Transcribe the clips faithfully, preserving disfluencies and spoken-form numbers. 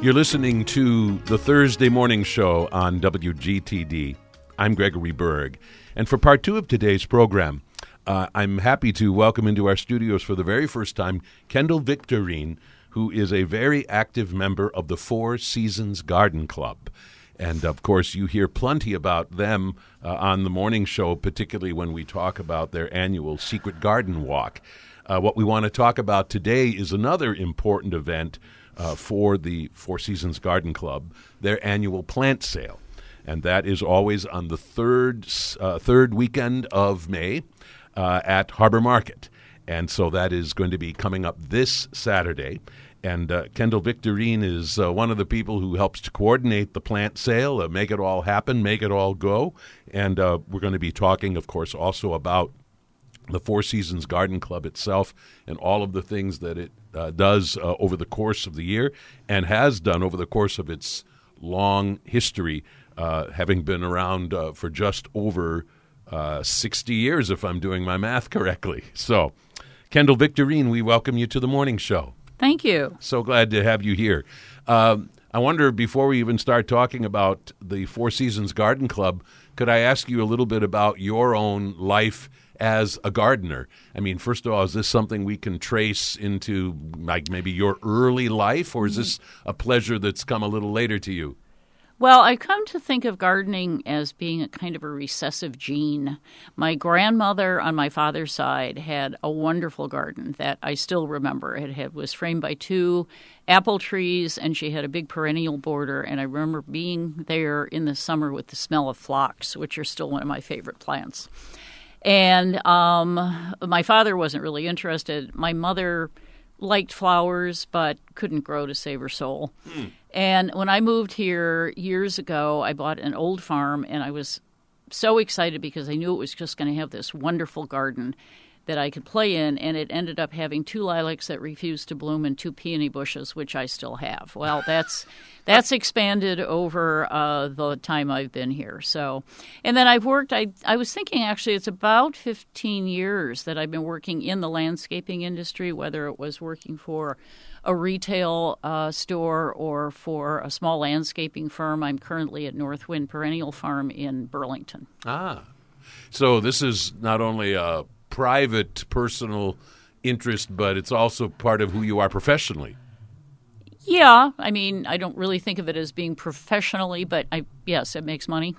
You're listening to the Thursday Morning Show on W G T D. I'm Gregory Berg. And for part two of today's program, uh, I'm happy to welcome into our studios for the very first time Kendall Victorine, who is a very active member of the Four Seasons Garden Club. And, of course, you hear plenty about them uh, on the morning show, particularly when we talk about their annual Secret Garden Walk. Uh, what we want to talk about today is another important event uh, for the Four Seasons Garden Club, their annual plant sale. And that is always on the third uh, third weekend of May uh, at Harbor Market. And so that is going to be coming up this Saturday. And uh, Kendall Victorine is uh, one of the people who helps to coordinate the plant sale, uh, make it all happen, make it all go. And uh, we're going to be talking, of course, also about the Four Seasons Garden Club itself and all of the things that it uh, does uh, over the course of the year and has done over the course of its long history, uh, having been around uh, for just over uh, sixty years, if I'm doing my math correctly. So, Kendall Victorine, we welcome you to the morning show. Thank you. So glad to have you here. Um, I wonder, before we even start talking about the Four Seasons Garden Club, could I ask you a little bit about your own life as a gardener? I mean, first of all, is this something we can trace into like maybe your early life, or is this a pleasure that's come a little later to you? Well, I come to think of gardening as being a kind of a recessive gene. My grandmother on my father's side had a wonderful garden that I still remember. It had, was framed by two apple trees, and she had a big perennial border. And I remember being there in the summer with the smell of phlox, which are still one of my favorite plants. And um, my father wasn't really interested. My mother liked flowers but couldn't grow to save her soul. Mm. And when I moved here years ago, I bought an old farm, and I was so excited because I knew it was just going to have this wonderful garden that I could play in, and it ended up having two lilacs that refused to bloom and two peony bushes, which I still have. Well, that's that's expanded over uh, the time I've been here. So, and then I've worked, I, I was thinking actually it's about fifteen years that I've been working in the landscaping industry, whether it was working for a retail uh, store or for a small landscaping firm. I'm currently at Northwind Perennial Farm in Burlington. Ah, so this is not only a private, personal interest, but it's also part of who you are professionally. Yeah, I mean, I don't really think of it as being professionally, but I yes, it makes money.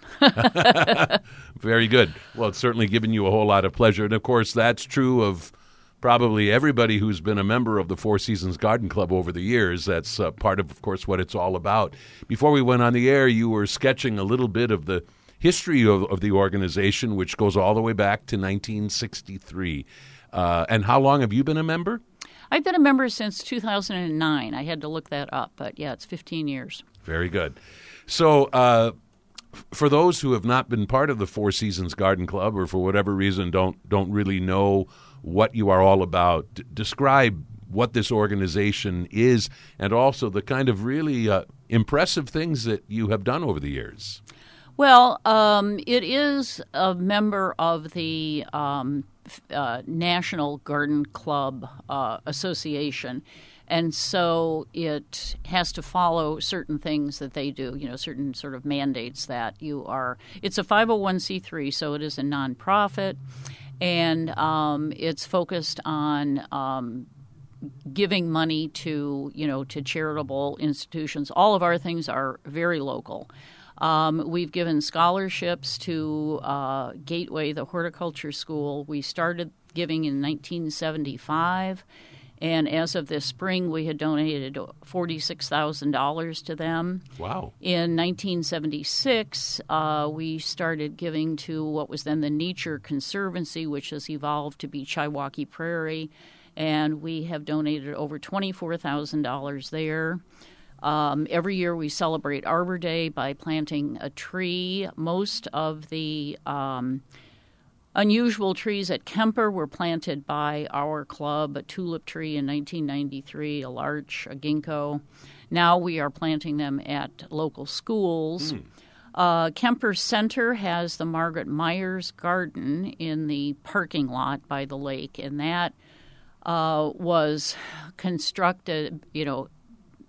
Very good. Well, it's certainly given you a whole lot of pleasure. And, of course, that's true of probably everybody who's been a member of the Four Seasons Garden Club over the years. That's uh, part of, of course, what it's all about. Before we went on the air, you were sketching a little bit of the history of, of the organization, which goes all the way back to nineteen sixty-three. Uh, and how long have you been a member? I've been a member since two thousand nine. I had to look that up, but yeah, it's fifteen years. Very good. So uh, for those who have not been part of the Four Seasons Garden Club, or for whatever reason don't don't really know what you are all about, d- describe what this organization is and also the kind of really uh, impressive things that you have done over the years. Well, um, it is a member of the um, uh, National Garden Club uh, Association, and so it has to follow certain things that they do, you know, certain sort of mandates that you are. It's a five oh one c three, so it is a nonprofit, and um, it's focused on um, giving money to, you know, to charitable institutions. All of our things are very local. Um, we've given scholarships to uh, Gateway, the horticulture school. We started giving in nineteen seventy-five, and as of this spring, we had donated forty-six thousand dollars to them. Wow. In nineteen seventy-six, uh, we started giving to what was then the Nature Conservancy, which has evolved to be Chiwaukee Prairie, and we have donated over twenty-four thousand dollars there. Um, every year we celebrate Arbor Day by planting a tree. Most of the um, unusual trees at Kemper were planted by our club, a tulip tree in nineteen ninety-three, a larch, a ginkgo. Now we are planting them at local schools. Mm. Uh, Kemper Center has the Margaret Myers Garden in the parking lot by the lake, and that uh, was constructed, you know,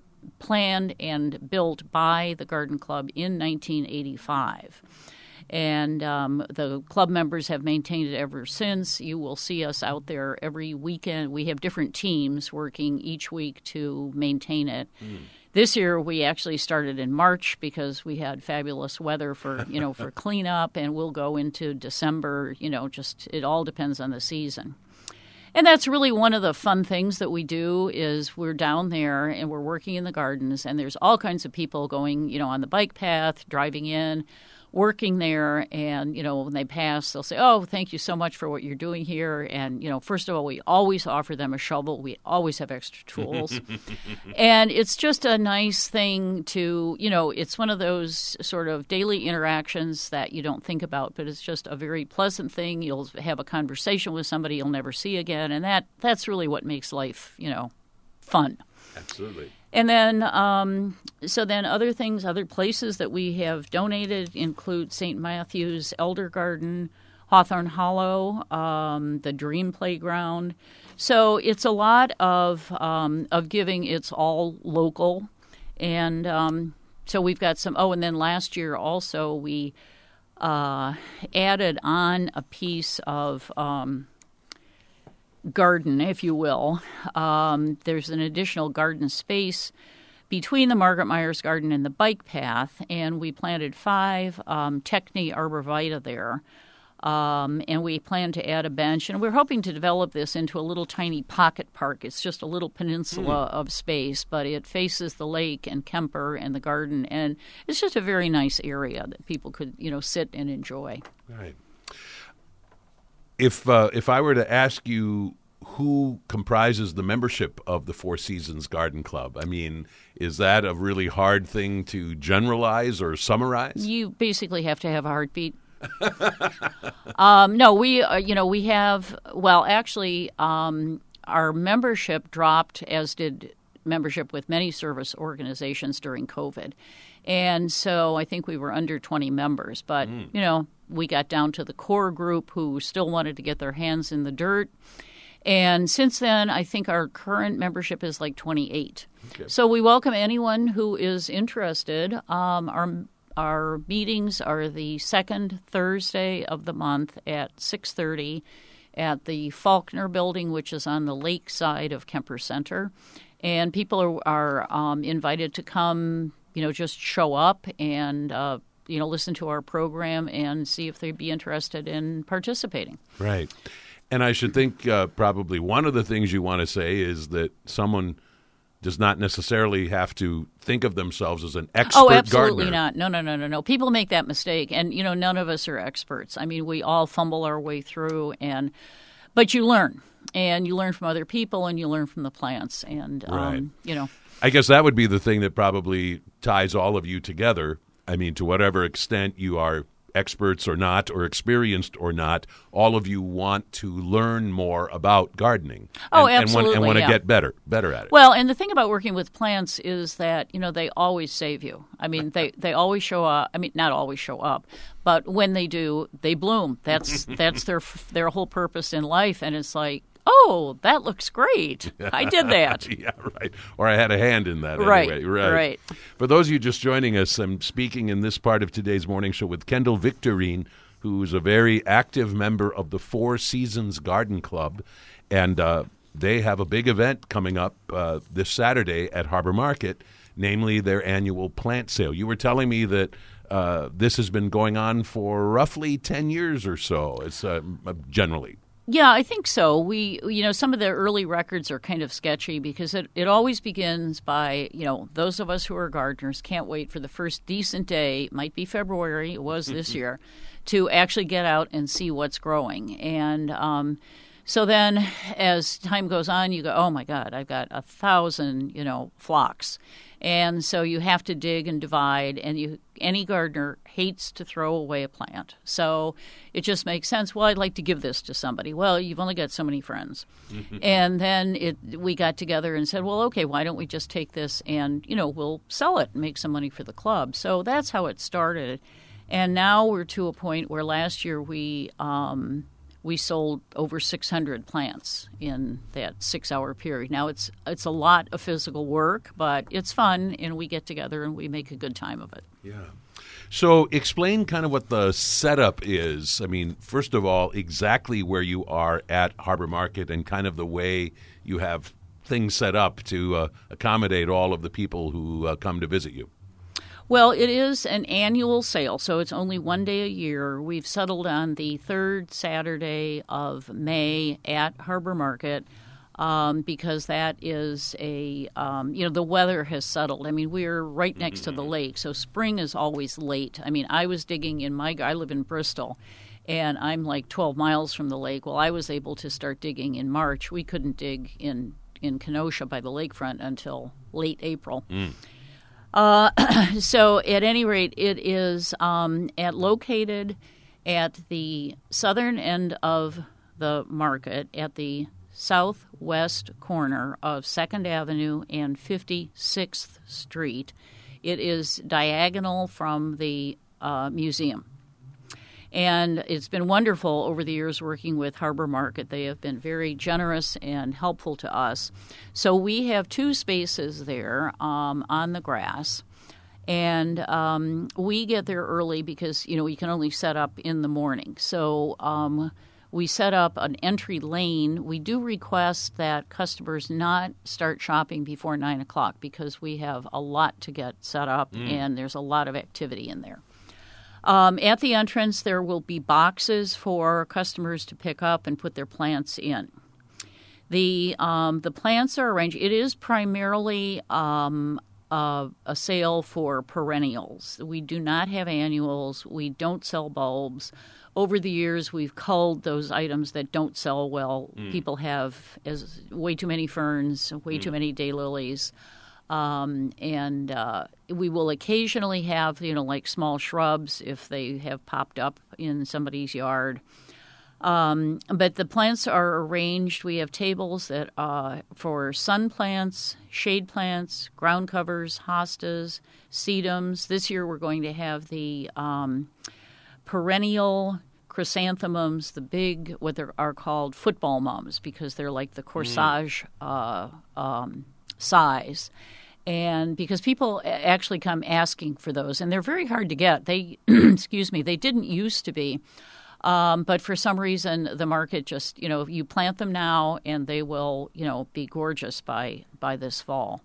planned and built by the Garden Club in nineteen eighty-five. And um, the club members have maintained it ever since. You will see us out there every weekend. We have different teams working each week to maintain it. Mm. This year we actually started in March because we had fabulous weather for, you know, for cleanup, and we'll go into December, you know, just it all depends on the season. And that's really one of the fun things that we do is we're down there and we're working in the gardens, and there's all kinds of people going, you know, on the bike path, driving in, working there, and, you know, when they pass, they'll say, oh, thank you so much for what you're doing here. And, you know, first of all, we always offer them a shovel. We always have extra tools. And it's just a nice thing to, you know, it's one of those sort of daily interactions that you don't think about, but it's just a very pleasant thing. You'll have a conversation with somebody you'll never see again, and that that's really what makes life, you know, fun. Absolutely. And then, um, so then other things, other places that we have donated include Saint Matthew's Elder Garden, Hawthorne Hollow, um, the Dream Playground. So it's a lot of um, of giving. It's all local. And um, so we've got some, oh, and then last year also we uh, added on a piece of um garden, if you will. Um, there's an additional garden space between the Margaret Myers Garden and the bike path, and we planted five um, Techne arborvitae there. Um, and we plan to add a bench, and we're hoping to develop this into a little tiny pocket park. It's just a little peninsula mm. of space, but it faces the lake and Kemper and the garden, and it's just a very nice area that people could, you know, sit and enjoy. Right. If uh, if I were to ask you who comprises the membership of the Four Seasons Garden Club, I mean, is that a really hard thing to generalize or summarize? You basically have to have a heartbeat. um, no, we uh, you know we have well actually um, our membership dropped, as did membership with many service organizations during COVID. And so I think we were under twenty members. But, mm. you know, we got down to the core group who still wanted to get their hands in the dirt. And since then, I think our current membership is like twenty-eight. Okay. So we welcome anyone who is interested. Um, our our meetings are the second Thursday of the month at six thirty at the Faulkner Building, which is on the lake side of Kemper Center. And people are, are um, invited to come, you know, just show up and, uh, you know, listen to our program and see if they'd be interested in participating. Right. And I should think uh, probably one of the things you want to say is that someone does not necessarily have to think of themselves as an expert gardener. Oh, absolutely gardener. not. No, no, no, no, no. People make that mistake. And, you know, none of us are experts. I mean, we all fumble our way through, and but you learn. And you learn from other people, and you learn from the plants. And, um, right. you know. I guess that would be the thing that probably ties all of you together. I mean, to whatever extent you are experts or not, or experienced or not, all of you want to learn more about gardening. Oh, and, absolutely, And want, and want yeah. to get better, better at it. Well, and the thing about working with plants is that, you know, they always save you. I mean, they, they always show up. I mean, not always show up, but when they do, they bloom. That's that's their their whole purpose in life, and it's like, oh, that looks great. I did that. Yeah, right. Or I had a hand in that right, anyway. Right, right. For those of you just joining us, I'm speaking in this part of today's morning show with Kendall Victorine, who's a very active member of the Four Seasons Garden Club. And uh, they have a big event coming up uh, this Saturday at Harbor Market, namely their annual plant sale. You were telling me that uh, this has been going on for roughly ten years or so, it's uh, generally. Yeah, I think so. We, you know, some of the early records are kind of sketchy because it, it always begins by, you know, those of us who are gardeners can't wait for the first decent day, might be February, it was this year, to actually get out and see what's growing. And um, so then as time goes on, you go, oh, my God, I've got a thousand, you know, phlox. And so you have to dig and divide, and you any gardener hates to throw away a plant. So it just makes sense. Well, I'd like to give this to somebody. Well, you've only got so many friends. And then it we got together and said, well, okay, why don't we just take this and, you know, we'll sell it and make some money for the club. So that's how it started. And now we're to a point where last year we um, we sold over six hundred plants in that six-hour period. Now, it's it's a lot of physical work, but it's fun, and we get together and we make a good time of it. Yeah. So explain kind of what the setup is. I mean, first of all, exactly where you are at Harbor Market and kind of the way you have things set up to uh, accommodate all of the people who uh, come to visit you. Well, it is an annual sale, so it's only one day a year. We've settled on the third Saturday of May at Harbor Market um, because that is a, um, you know, the weather has settled. I mean, we're right next to the lake, so spring is always late. I mean, I was digging in my, I live in Bristol, and I'm like twelve miles from the lake. Well, I was able to start digging in March. We couldn't dig in, in Kenosha by the lakefront until late April. Mm. Uh, so at any rate, it is um, at located at the southern end of the market at the southwest corner of second Avenue and fifty-sixth Street. It is diagonal from the uh, museum. And it's been wonderful over the years working with Harbor Market. They have been very generous and helpful to us. So we have two spaces there um, on the grass. And um, we get there early because, you know, we can only set up in the morning. So um, we set up an entry lane. We do request that customers not start shopping before nine o'clock because we have a lot to get set up mm. and there's a lot of activity in there. Um, at the entrance, there will be boxes for customers to pick up and put their plants in. The um, the plants are arranged. It is primarily um, uh, a sale for perennials. We do not have annuals. We don't sell bulbs. Over the years, we've culled those items that don't sell well. Mm. People have as way too many ferns, way mm. too many daylilies. Um, and uh, we will occasionally have, you know, like small shrubs if they have popped up in somebody's yard. Um, but the plants are arranged. We have tables that uh, for sun plants, shade plants, ground covers, hostas, sedums. This year we're going to have the um, perennial chrysanthemums, the big, what are called football mums, because they're like the corsage uh, um, size. And because people actually come asking for those, and they're very hard to get. They, excuse me, they didn't used to be. Um, but for some reason, the market just, you know, you plant them now and they will, you know, be gorgeous by by this fall.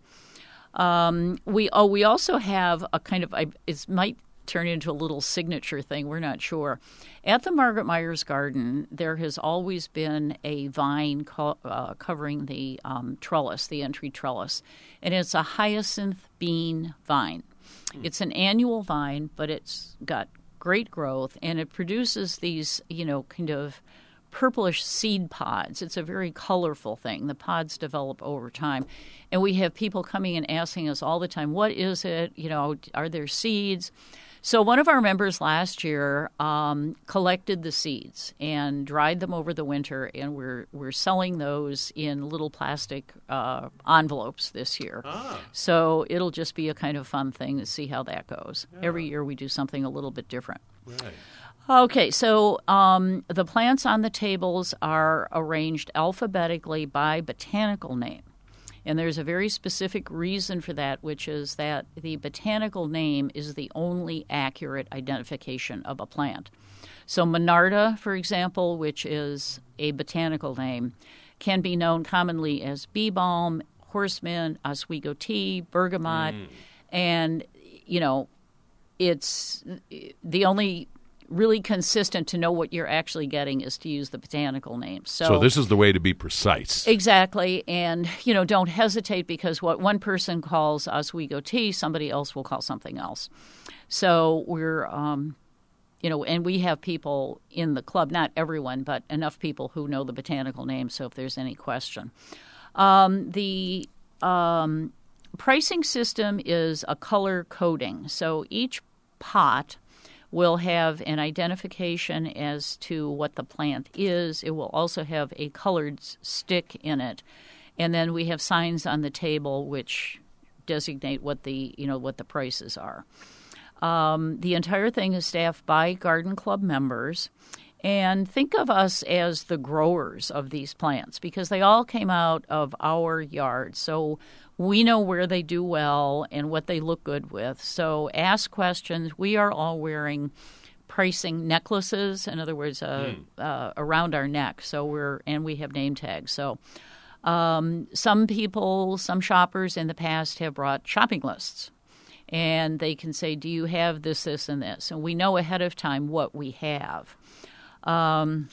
Um, we oh, we also have a kind of, it might turn into a little signature thing. We're not sure. At the Margaret Myers Garden, there has always been a vine co- uh, covering the um, trellis, the entry trellis, and it's a hyacinth bean vine. Mm. It's an annual vine, but it's got great growth, and it produces these, you know, kind of purplish seed pods. It's a very colorful thing. The pods develop over time. And we have people coming and asking us all the time, what is it? You know, are there seeds? So one of our members last year um, collected the seeds and dried them over the winter, and we're we're selling those in little plastic uh, envelopes this year. Ah. So it'll just be a kind of fun thing to see how that goes. Yeah. Every year we do something a little bit different. Right. Okay, so um, the plants on the tables are arranged alphabetically by botanical name. And there's a very specific reason for that, which is that the botanical name is the only accurate identification of a plant. So Monarda, for example, which is a botanical name, can be known commonly as bee balm, horseman, Oswego tea, bergamot, mm. and, you know, it's the only really consistent to know what you're actually getting is to use the botanical names. So, so this is the way to be precise. Exactly. And, you know, don't hesitate, because what one person calls Oswego tea, somebody else will call something else. So we're, um, you know, and we have people in the club, not everyone, but enough people who know the botanical names, so if there's any question. Um, the um, pricing system is a color coding. So each pot will have an identification as to what the plant is. It will also have a colored stick in it. And then we have signs on the table which designate what the, you know, what the prices are. Um, the entire thing is staffed by Garden Club members, And think of us as the growers of these plants because they all came out of our yard. So we know where they do well and what they look good with. So ask questions. We are all wearing pricing necklaces, in other words, uh, mm. uh, around our neck. So we're and we have name tags. So um, some people, some shoppers in the past have brought shopping lists. And they can say, do you have this, this, and this? And we know ahead of time what we have. Um,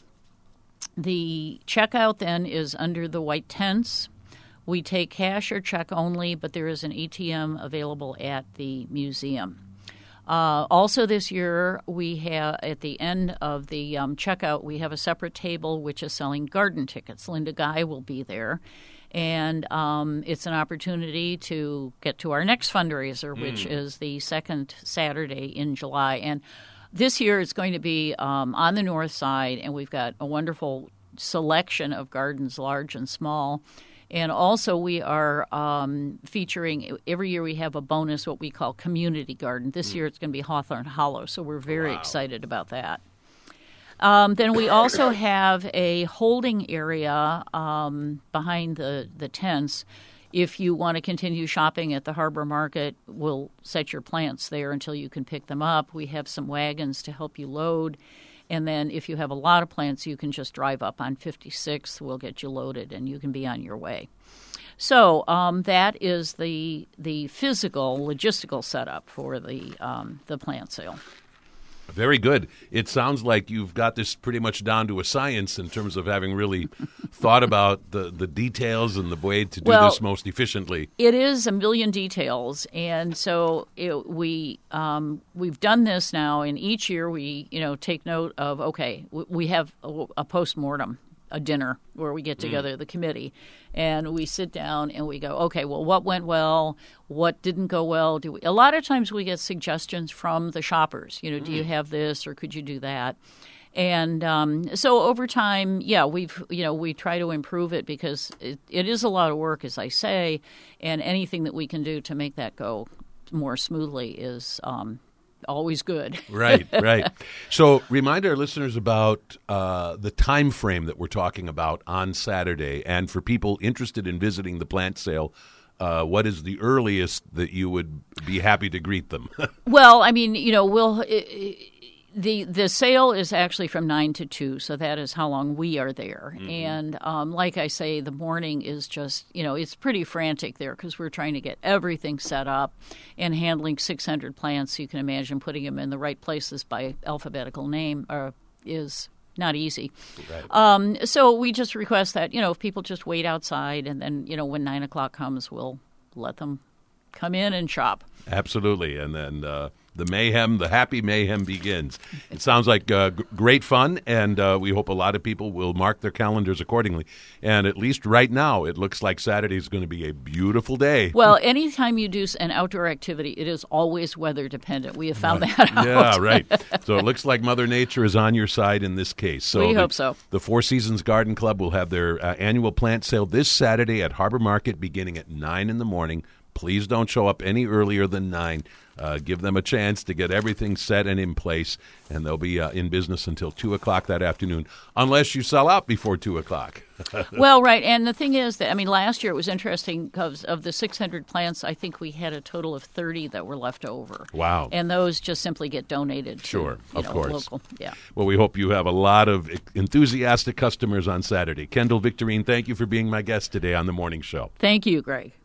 the checkout then is under the white tents. We take cash or check only, but there is an A T M available at the museum. Uh, also this year, we have at the end of the um, checkout, we have a separate table which is selling garden tickets. Linda Guy will be there. And um, it's an opportunity to get to our next fundraiser, which mm. is the second Saturday in July. And this year it's going to be um, on the north side, and we've got a wonderful selection of gardens, large and small. And also we are um, featuring, every year we have a bonus, what we call community garden. This mm. year it's going to be Hawthorne Hollow, so we're very wow. excited about that. Um, then we also have a holding area um, behind the, the tents. If you want to continue shopping at the Harbor Market, we'll set your plants there until you can pick them up. We have some wagons to help you load. And then if you have a lot of plants, you can just drive up on fifty-sixth. We'll get you loaded, and you can be on your way. So um, that is the the physical, logistical setup for the um, the plant sale. Very good. It sounds like you've got this pretty much down to a science in terms of having really thought about the, the details and the way to do well, this most efficiently. It is a million details, and so it, we um, we've done this now. And each year we you know take note of okay, we have a, a postmortem, a dinner where we get together, mm. the committee, and we sit down and we go, okay, well, what went well? What didn't go well? Do we, a lot of times we get suggestions from the shoppers. You know, mm. do you have this or could you do that? And um, so over time, yeah, we've you know we try to improve it because it, it is a lot of work, as I say, and anything that we can do to make that go more smoothly is um, always good. Right, right. So remind our listeners about uh, the time frame that we're talking about on Saturday. And for people interested in visiting the plant sale, uh, what is the earliest that you would be happy to greet them? Well, I mean, you know, we'll... It, The the sale is actually from nine to two, so that is how long we are there. Mm-hmm. And um, like I say, the morning is just, you know, it's pretty frantic there because we're trying to get everything set up and handling six hundred plants. You can imagine putting them in the right places by alphabetical name uh, is not easy. Right. Um, so we just request that, you know, if people just wait outside and then, you know, when nine o'clock comes, we'll let them come in and shop. Absolutely. And then uh, the mayhem, the happy mayhem begins. It sounds like uh, g- great fun, and uh, we hope a lot of people will mark their calendars accordingly. And at least right now, it looks like Saturday is going to be a beautiful day. Well, anytime you do an outdoor activity, it is always weather dependent. We have found right. that out. Yeah, right. So it looks like Mother Nature is on your side in this case. So we the, hope so. The Four Seasons Garden Club will have their uh, annual plant sale this Saturday at Harbor Market beginning at nine in the morning. Please don't show up any earlier than nine. Uh, give them a chance to get everything set and in place, and they'll be uh, in business until two o'clock that afternoon, unless you sell out before two o'clock. Well, right, and the thing is that, I mean, last year it was interesting because of the six hundred plants, I think we had a total of thirty that were left over. Wow. And those just simply get donated to, sure, you of know, course. local. Yeah. Well, we hope you have a lot of enthusiastic customers on Saturday. Kendall Victorine, thank you for being my guest today on The Morning Show. Thank you, Greg.